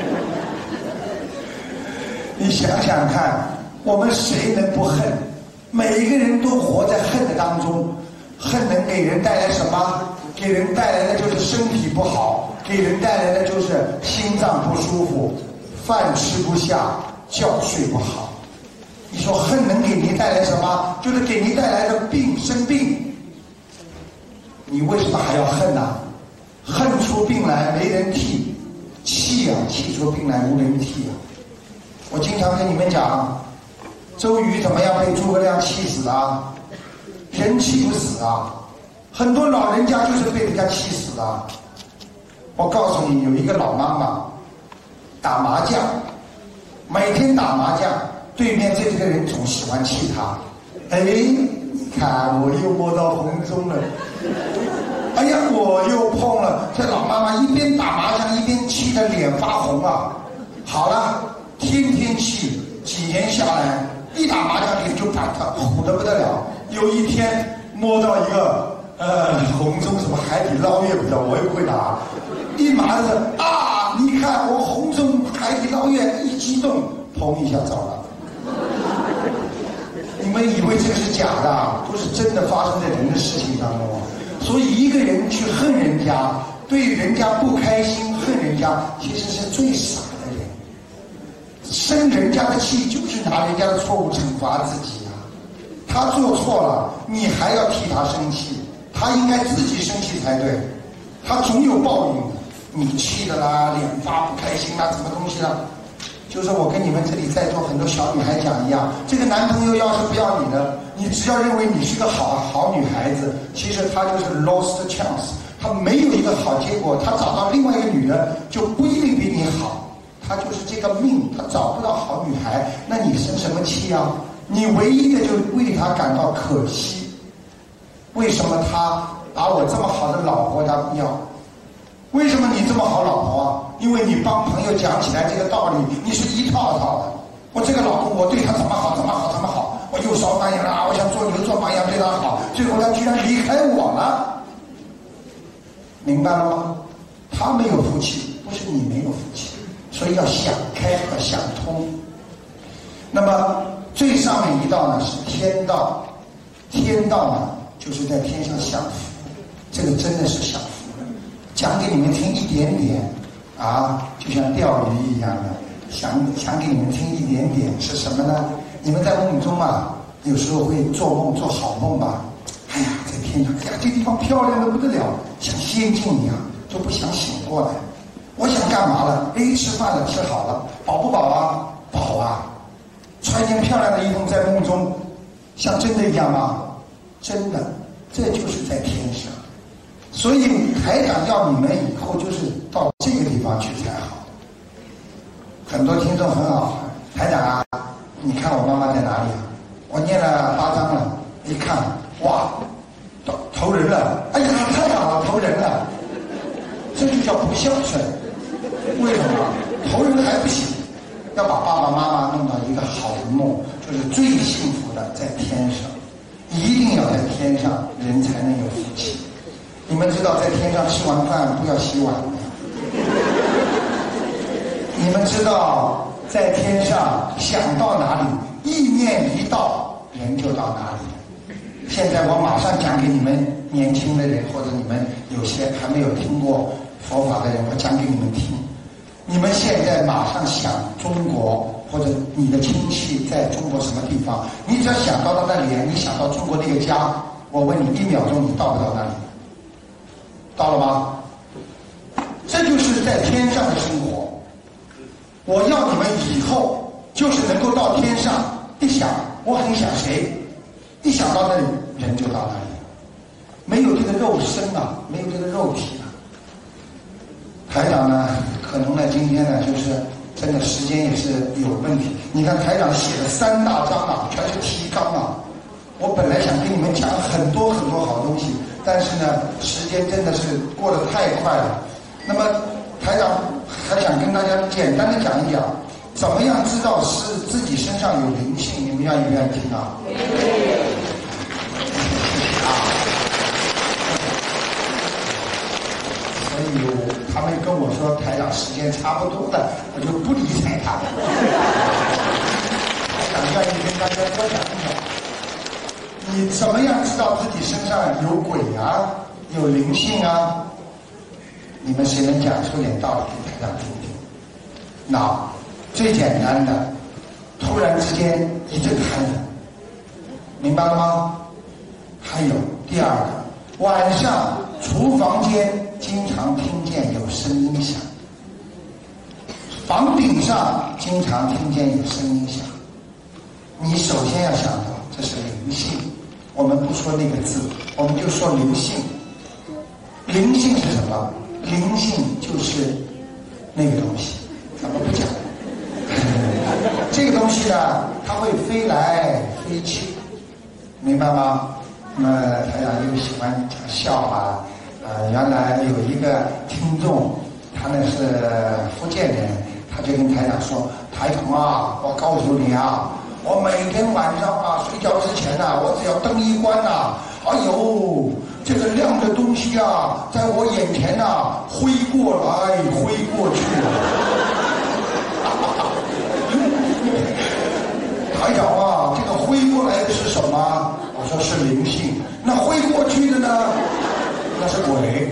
你想想看，我们谁能不恨？每一个人都活在恨的当中。恨能给人带来什么？给人带来的就是身体不好，给人带来的就是心脏不舒服，饭吃不下，觉睡不好。你说恨能给你带来什么？就是给你带来的病，生病。你为什么还要恨呢、啊？恨出病来没人替，气啊，气出病来无人替啊。我经常跟你们讲，周瑜怎么样被诸葛亮气死的？人气不死啊！很多老人家就是被人家气死的。我告诉你，有一个老妈妈打麻将，每天打麻将，对面这个人总喜欢气他。哎，你看我又摸到红中了。哎呀，我又碰了。这老妈妈一边打麻将一边气得脸发红啊！好了，天天气，几年下来，一打麻将脸就板他虎得不得了。有一天摸到一个呃红中什么海底捞月，不知道我也不会打，一麻子啊！你看我红中海底捞月，一激动，砰一下走了。你们以为这个是假的，都是真的发生在人的事情当中。所以一个人去恨人家，对人家不开心，恨人家，其实是最傻的人。生人家的气，就是拿人家的错误惩罚自己。他做错了，你还要替他生气，他应该自己生气才对。他总有报应的，你气的啦，脸发不开心啦，什么东西啦？就是我跟你们这里在座很多小女孩讲一样，这个男朋友要是不要你呢，你只要认为你是个好好女孩子，其实他就是 lost chance， 他没有一个好结果，他找到另外一个女的就不一定比你好，他就是这个命，他找不到好女孩，那你生什么气啊？你唯一的就为他感到可惜，为什么他把我这么好的老婆他不要？为什么你这么好老婆啊？因为你帮朋友讲起来这个道理，你是一套套的。我这个老公，我对他怎么好，怎么好，怎么好，我又烧饭养了，我想做牛做马一样对他好，最后他居然离开我了，明白了吗？他没有福气，不是你没有福气，所以要想开和想通。那么最上面一道呢是天道，天道呢就是在天上享福，这个真的是享福。讲给你们听一点点啊，就像钓鱼一样的，想想给你们听一点点是什么呢？你们在梦中啊，有时候会做梦，做好梦吧？哎呀，在天上，哎呀，这地方漂亮的不得了，像仙境一样，就不想醒过来。我想干嘛了？哎，吃饭了，吃好了，饱不饱啊？饱啊！穿一件漂亮的衣服在梦中，像真的一样吗？真的，这就是在天上。所以台长要你们以后就是到这个地方去才好。很多听众很好，台长啊，你看我妈妈在哪里啊？我念了八章了，一看，哇，投投人了！哎呀，太好了，投人了！这就叫不孝顺。为什么？投人还不行，要把爸爸妈妈弄到一个好的梦，就是最幸福的在天上，一定要在天上，人才能有福气。你们知道在天上吃完饭不要洗碗的。你们知道在天上想到哪里，意念一到，人就到哪里。现在我马上讲给你们年轻的人，或者你们有些还没有听过佛法的人，我讲给你们听。你们现在马上想中国，或者你的亲戚在中国什么地方，你只要想到到那里，你想到中国那个家，我问你一秒钟你到不到那里？到了吗？这就是在天上的生活。我要你们以后就是能够到天上，一想我很想谁，一想到那里，人就到那里。没有这个肉身啊，没有这个肉体啊。 台长呢，可能呢今天呢就是真的时间也是有问题。你看台长写了三大章啊，全是提纲啊。我本来想跟你们讲很多很多好东西，但是呢，时间真的是过得太快了。那么台长还想跟大家简单的讲一讲，怎么样知道是自己身上有灵性？你们愿意不愿意听啊？所以他们跟我说台长时间差不多了，我就不理睬他们。台长愿意跟大家多讲一讲。你怎么样知道自己身上有鬼啊，有灵性啊？你们谁能讲出点道理给台长听听？那最简单的，突然之间一阵寒冷，明白了吗？还有第二个，晚上厨房间经常听见有声音响，房顶上经常听见有声音响。你首先要想到这是灵性。我们不说那个字，我们就说灵性。灵性是什么？灵性就是那个东西，咱们不讲。这个东西呢，它会飞来飞去，明白吗？那么台长又喜欢讲笑话。呃，原来有一个听众，他呢是福建人，他就跟台长说：“台长啊，我告诉你啊。”我每天晚上啊，睡觉之前啊，我只要灯一关啊，哎呦，这个亮的东西啊，在我眼前啊，挥过来挥过去。台长啊，这个挥过来的是什么？我说是灵性。那挥过去的呢？那是鬼。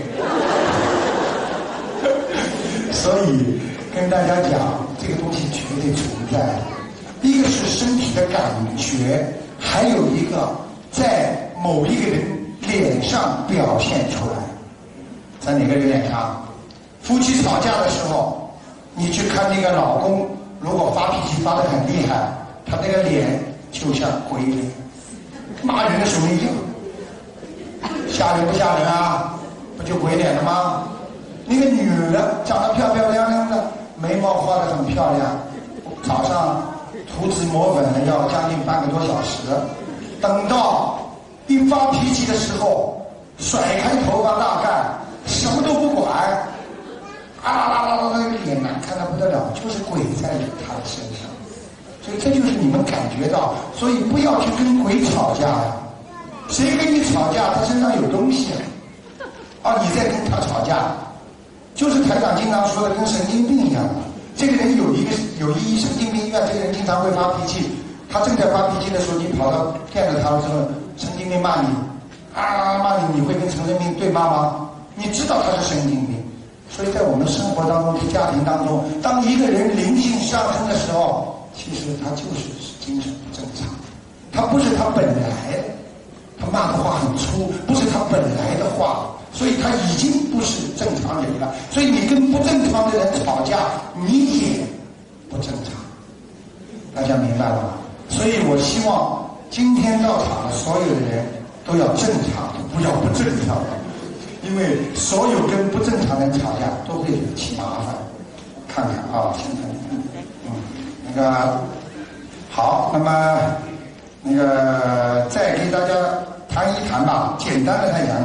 所以跟大家讲，这个东西绝对存在。一个是身体的感觉，还有一个在某一个人脸上表现出来。在哪个人脸上？夫妻吵架的时候，你去看那个老公，如果发脾气发得很厉害，他那个脸就像鬼脸，骂人的时候一样。吓人不吓人啊？不就鬼脸了吗？那个女的长得漂漂亮亮的，眉毛画得很漂亮，早上涂脂抹粉要将近半个多小时，等到一发脾气的时候，甩开头发大干，什么都不管，啊啦啦啦啦，那个脸难看得不得了，就是鬼在他的身上。所以这就是你们感觉到，所以不要去跟鬼吵架呀。谁跟你吵架，他身上有东西啊，你在跟他吵架，就是台长经常说的，跟神经病一样的。这个人有一个有一神经病医院，这个人经常会发脾气，他正在发脾气的时候，你跑到见着他了之后，神经病骂你，啊骂你，你会跟神经病对骂吗？你知道他是神经病。所以在我们生活当中、家庭当中，当一个人灵性上升的时候，其实他就是精神不正常，他不是他本来，他骂的话很粗，不是他本来的话。所以他已经不是正常人了，所以你跟不正常的人吵架，你也不正常，大家明白了吗？所以我希望今天到场的所有的人都要正常，不要不正常的，因为所有跟不正常人吵架都会惹起麻烦。看看啊，现在嗯，那个好，那么那个再给大家谈一谈吧，简单的再讲讲。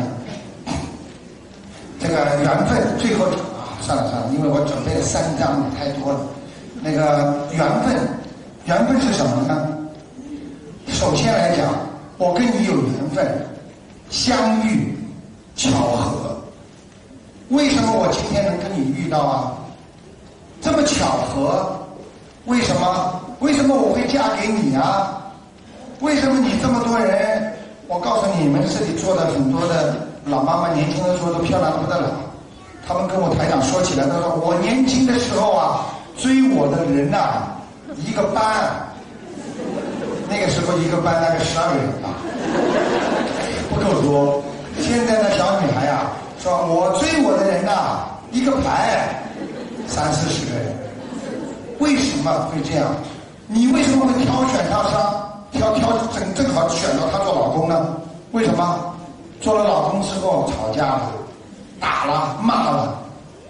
这个缘分最后啊，算了算了，因为我准备了三章太多了。那个缘分，缘分是什么呢？首先来讲，我跟你有缘分，相遇巧合。为什么我今天能跟你遇到啊？这么巧合，为什么？为什么我会嫁给你啊？为什么你这么多人？我告诉你们，这里坐的很多的老妈妈，年轻的时候都漂亮的不得了。他们跟我台长说起来，他说我年轻的时候啊，追我的人呐、啊，一个班，那个时候一个班大概十二个人吧，不够多。现在的小女孩啊，说我追我的人呐、啊，一个排三四十个人。为什么会这样？你为什么会挑选他上？挑挑正正好选到他做老公呢？为什么？做了老公之后吵架了，打了，骂了，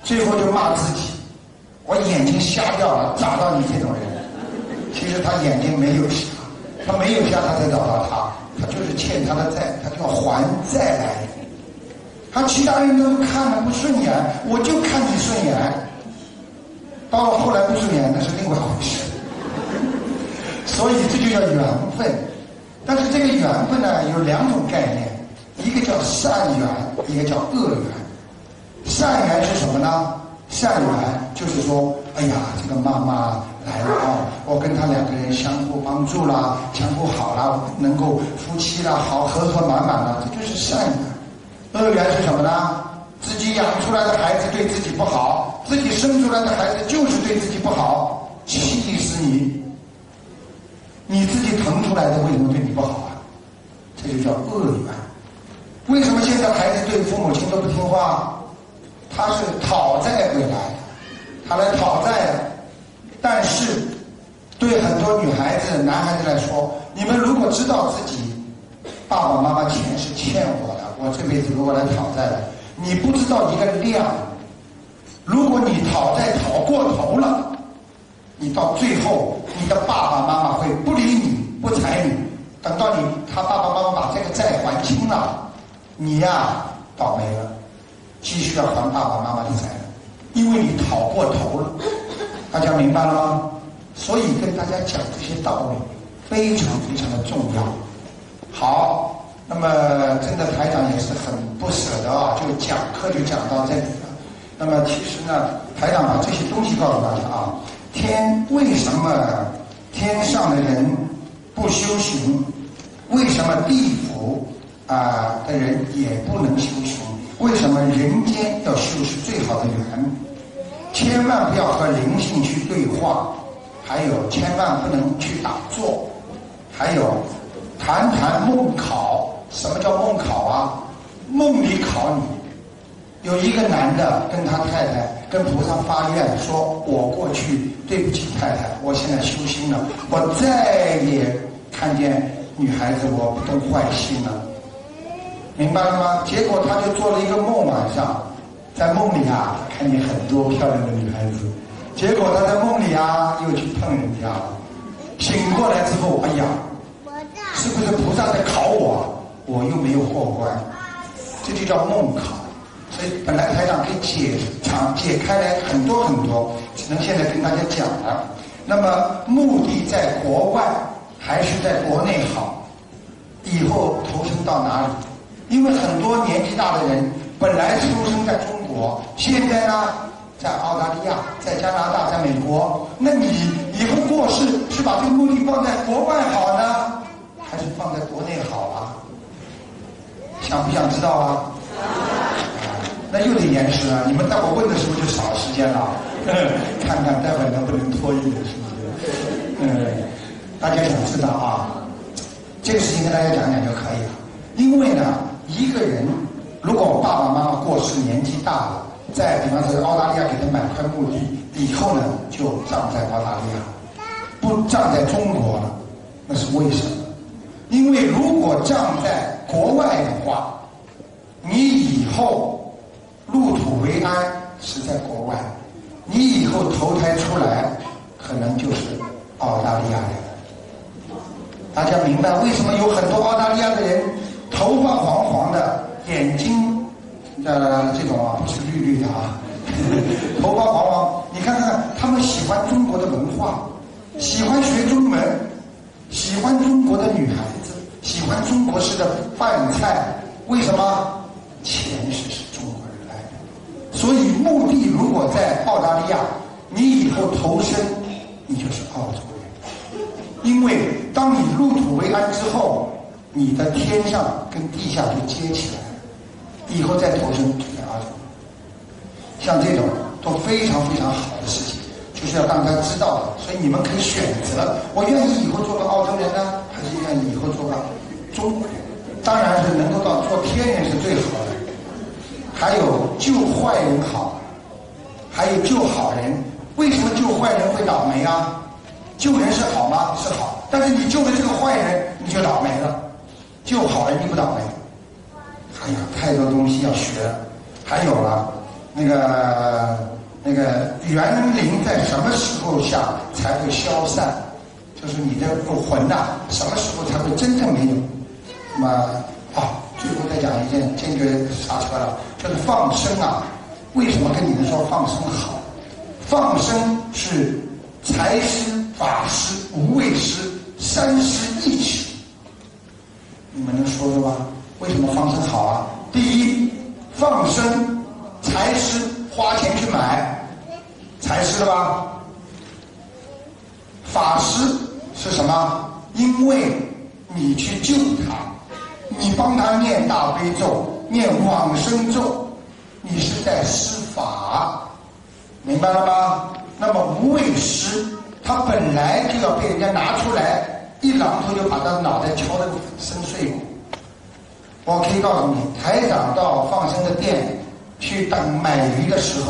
最后就骂自己，我眼睛瞎掉了，找到你这种人。其实他眼睛没有瞎，他没有瞎他才找到他，他就是欠他的债，他就要还债来。他其他人都看了不顺眼，我就看你顺眼。到了后来不顺眼，那是另外一回事。所以这就叫缘分。但是这个缘分呢，有两种概念，一个叫善缘，一个叫恶缘。善缘是什么呢？善缘就是说，哎呀，这个妈妈来了哦，我跟她两个人相互帮助啦，相互好啦，能够夫妻啦，好和和满满啦，这就是善缘。恶缘是什么呢？自己养出来的孩子对自己不好，自己生出来的孩子就是对自己不好，气死你！你自己腾出来的为什么对你不好啊？这就叫恶缘。为什么现在孩子对父母亲都不听话？他是讨债回来的，他来讨债的。但是对很多女孩子、男孩子来说，你们如果知道自己爸爸妈妈钱是欠我的，我这辈子如果来讨债了，你不知道一个量。如果你讨债讨过头了，你到最后你的爸爸妈妈会不理你，不睬你，等到你他爸爸妈妈把这个债还清了，你呀倒霉了，继续要还爸爸妈妈的债了，因为你讨过头了。大家明白了吗？所以跟大家讲这些道理非常非常的重要。好，那么真的台长也是很不舍得啊，就讲课就讲到这里了。那么其实呢，台长把这些东西告诉大家啊，天为什么天上的人不修行？为什么地府啊、呃、的人也不能修行？为什么人间要修是最好的缘？千万不要和灵性去对话，还有千万不能去打坐，还有谈谈梦考。什么叫梦考啊？梦里考你。有一个男的跟他太太跟菩萨发愿说，我过去对不起太太，我现在修心了，我再也看见女孩子我不动坏心了，明白了吗？结果他就做了一个梦，晚上在梦里啊看见很多漂亮的女孩子，结果他在梦里啊又去碰人家了，醒过来之后，哎呀，是不是菩萨在考我？我又没有过关，这就叫梦考。所以本来台长可以解讲解开来很多很多，只能现在跟大家讲了。那么目的在国外还是在国内好？以后投生到哪里？因为很多年纪大的人本来出生在中国，现在呢在澳大利亚、在加拿大、在美国，那你以后过世是把这个目的放在国外好呢，还是放在国内好啊？想不想知道啊？那又得延迟了，你们待会问的时候就少时间了，看看待会能不能拖一点时间。嗯，大家想知道啊，这个事情跟大家讲讲就可以了。因为呢，一个人如果爸爸妈妈过世年纪大了，在比方说澳大利亚给他买块墓地，以后呢就葬在澳大利亚，不葬在中国了，那是为什么？因为如果葬在国外的话，你以后入土为安是在国外，你以后投胎出来可能就是澳大利亚人。大家明白为什么有很多澳大利亚的人头发黄黄的，眼睛呃这种啊不是绿绿的啊，头发黄黄，你看看他们喜欢中国的文化，喜欢学中文，喜欢中国的女孩子，喜欢中国式的饭菜，为什么？前世是中国人来的，所以墓地如果在澳大利亚，你以后投生你就是澳洲人。因为当你入土为安之后，你的天上跟地下就接起来了，以后再投生就在澳洲。像这种都非常非常好的事情，就是要让大家知道的。所以你们可以选择，我愿意以后做个澳洲人呢，还是愿意以后做个中国人？当然是能够到做天人是最好的。还有救坏人好，还有救好人。为什么救坏人会倒霉啊？救人是好吗？是好，但是你救了这个坏人，你就倒霉了。救好人你不倒霉。哎呀，太多东西要学了。还有了， 那个那个园林在什么时候下才会消散？就是你的魂呐、啊，什么时候才会真正没有？那么啊，最后再讲一件坚决刹车了，就是放生啊。为什么跟你们说放生好？放生是财施、法施、无畏施三施一起。你们能说说吗？为什么放生好啊？第一，放生财施，花钱去买，财施了吧？法施是什么？因为你去救他，你帮他念大悲咒，念往生咒，你是在施法，明白了吗？那么无畏施，他本来就要被人家拿出来，一榔头就把他脑袋敲得深碎。我可以告诉你，台长到放生的店去等买鱼的时候，